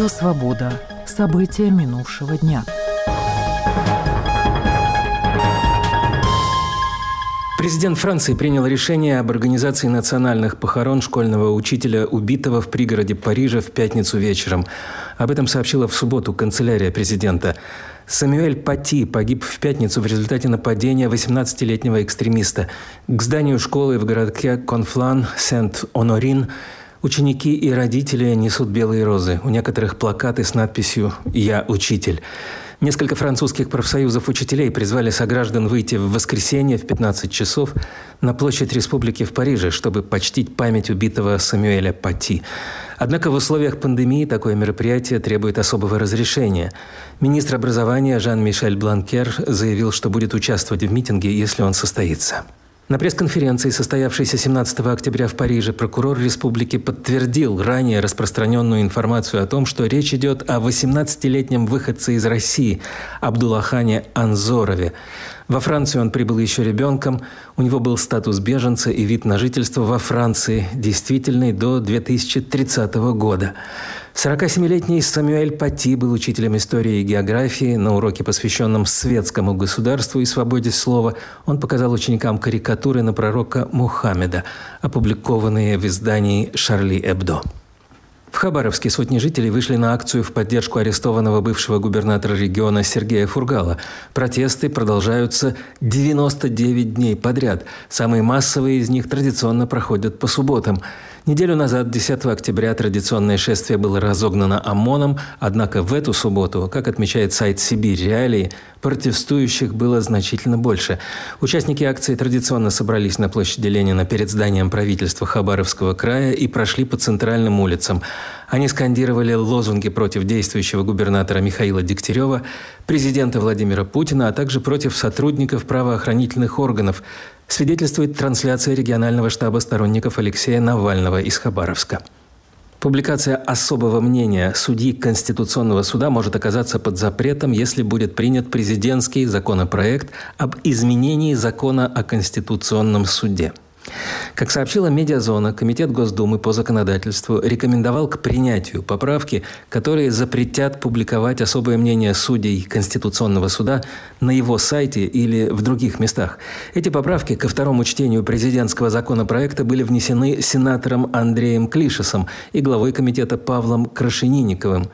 «Свобода». События минувшего дня. Президент Франции принял решение об организации национальных похорон школьного учителя, убитого в пригороде Парижа в пятницу вечером. Об этом сообщила в субботу канцелярия президента. Самюэль Пати погиб в пятницу в результате нападения 18-летнего экстремиста. К зданию школы в городке Конфлан, Сент-Онорин, ученики и родители несут белые розы. У некоторых плакаты с надписью «Я учитель». Несколько французских профсоюзов учителей призвали сограждан выйти в воскресенье в 15 часов на площадь Республики в Париже, чтобы почтить память убитого Самюэля Пати. Однако в условиях пандемии такое мероприятие требует особого разрешения. Министр образования Жан-Мишель Бланкер заявил, что будет участвовать в митинге, если он состоится. На пресс-конференции, состоявшейся 17 октября в Париже, прокурор республики подтвердил ранее распространенную информацию о том, что речь идет о 18-летнем выходце из России Абдуллахане Анзорове. Во Францию он прибыл еще ребенком, у него был статус беженца и вид на жительство во Франции, действительный до 2030 года. 47-летний Самюэль Пати был учителем истории и географии. На уроке, посвященном светскому государству и свободе слова, он показал ученикам карикатуры на пророка Мухаммеда, опубликованные в издании «Шарли Эбдо». В Хабаровске сотни жителей вышли на акцию в поддержку арестованного бывшего губернатора региона Сергея Фургала. Протесты продолжаются 99 дней подряд. Самые массовые из них традиционно проходят по субботам. Неделю назад, 10 октября, традиционное шествие было разогнано ОМОНом, однако в эту субботу, как отмечает сайт «Сибирь Реалии», протестующих было значительно больше. Участники акции традиционно собрались на площади Ленина перед зданием правительства Хабаровского края и прошли по центральным улицам. Они скандировали лозунги против действующего губернатора Михаила Дегтярева, президента Владимира Путина, а также против сотрудников правоохранительных органов, свидетельствует трансляция регионального штаба сторонников Алексея Навального из Хабаровска. Публикация особого мнения судьи Конституционного суда может оказаться под запретом, если будет принят президентский законопроект об изменении закона о Конституционном суде. Как сообщила «Медиазона», Комитет Госдумы по законодательству рекомендовал к принятию поправки, которые запретят публиковать особое мнение судей Конституционного суда на его сайте или в других местах. Эти поправки ко второму чтению президентского законопроекта были внесены сенатором Андреем Клишесом и главой комитета Павлом Крашенинниковым.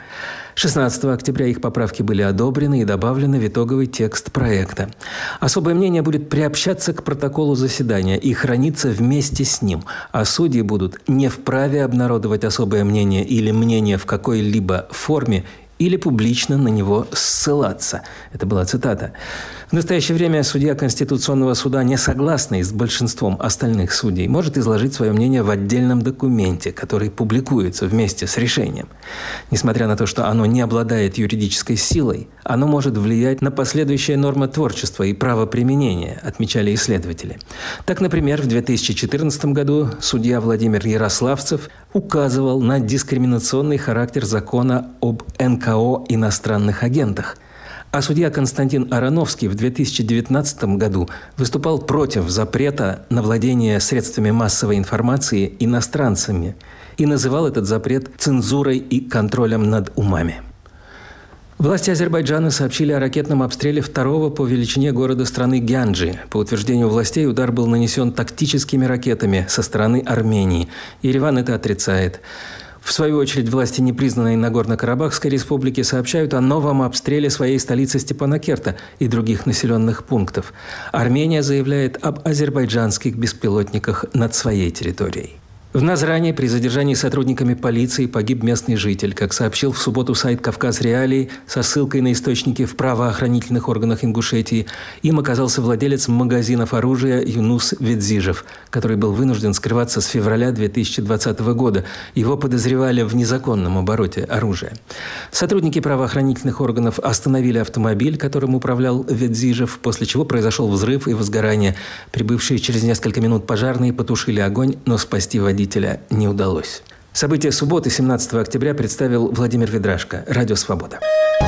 16 октября их поправки были одобрены и добавлены в итоговый текст проекта. Особое мнение будет приобщаться к протоколу заседания и храниться вместе с ним, а судьи будут не вправе обнародовать особое мнение или мнение в какой-либо форме или публично на него ссылаться. Это была цитата. В настоящее время судья Конституционного суда, не согласный с большинством остальных судей, может изложить свое мнение в отдельном документе, который публикуется вместе с решением. Несмотря на то, что оно не обладает юридической силой, оно может влиять на последующее нормотворчество и правоприменение, отмечали исследователи. Так, например, в 2014 году судья Владимир Ярославцев указывал на дискриминационный характер закона об НКО иностранных агентах. А судья Константин Ароновский в 2019 году выступал против запрета на владение средствами массовой информации иностранцами и называл этот запрет цензурой и контролем над умами. Власти Азербайджана сообщили о ракетном обстреле второго по величине города страны Гянджи. По утверждению властей, удар был нанесен тактическими ракетами со стороны Армении. Ереван это отрицает. В свою очередь, власти непризнанной Нагорно-Карабахской республики сообщают о новом обстреле своей столицы Степанакерта и других населенных пунктов. Армения заявляет об азербайджанских беспилотниках над своей территорией. В Назране при задержании сотрудниками полиции погиб местный житель. Как сообщил в субботу сайт «Кавказ Реалии» со ссылкой на источники в правоохранительных органах Ингушетии, им оказался владелец магазинов оружия Юнус Ведзижев, который был вынужден скрываться с февраля 2020 года. Его подозревали в незаконном обороте оружия. Сотрудники правоохранительных органов остановили автомобиль, которым управлял Ведзижев, после чего произошел взрыв и возгорание. Прибывшие через несколько минут пожарные потушили огонь, но спасти водителя не удалось. События субботы, 17 октября, представил Владимир Ведрашко. Радио «Свобода».